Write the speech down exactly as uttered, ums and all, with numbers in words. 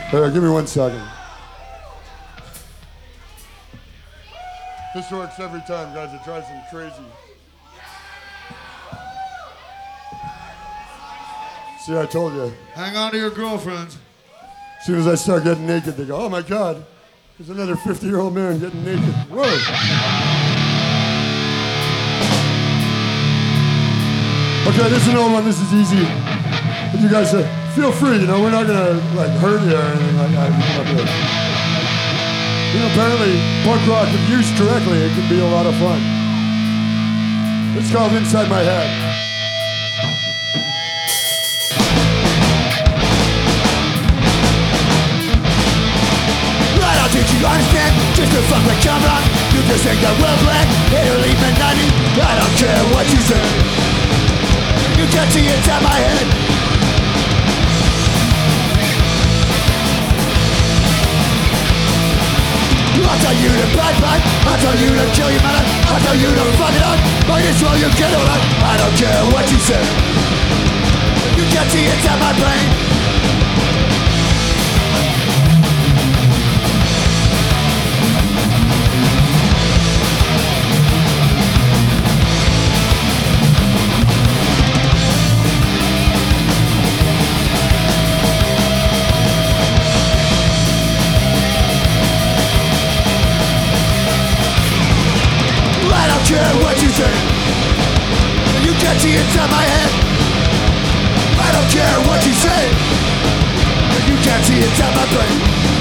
Uh, give me one second. This works every time, guys. It drives them crazy. See, I told you. Hang on to your girlfriends. As soon as I start getting naked, they go, oh my God, there's another fifty-year-old man getting naked. Whoa. Okay, this is an old one. This is easy. And you guys uh, feel free, you know, we're not gonna like hurt you or anything like that. You know, apparently, punk rock, if used correctly, it can be a lot of fun. It's called Inside My Head. I don't think you understand just the fuck like come on. You just think that we'll plan. It'll leave me nothing. I don't care what you say. You can't see inside my head. I tell you to bye bye. I tell you to kill your mother. I tell you to fuck it up. Might as well you get it right. I don't care what you say. You can't see inside my brain. I don't care what you say. You can't see inside my head. I don't care what you say. You can't see inside my brain.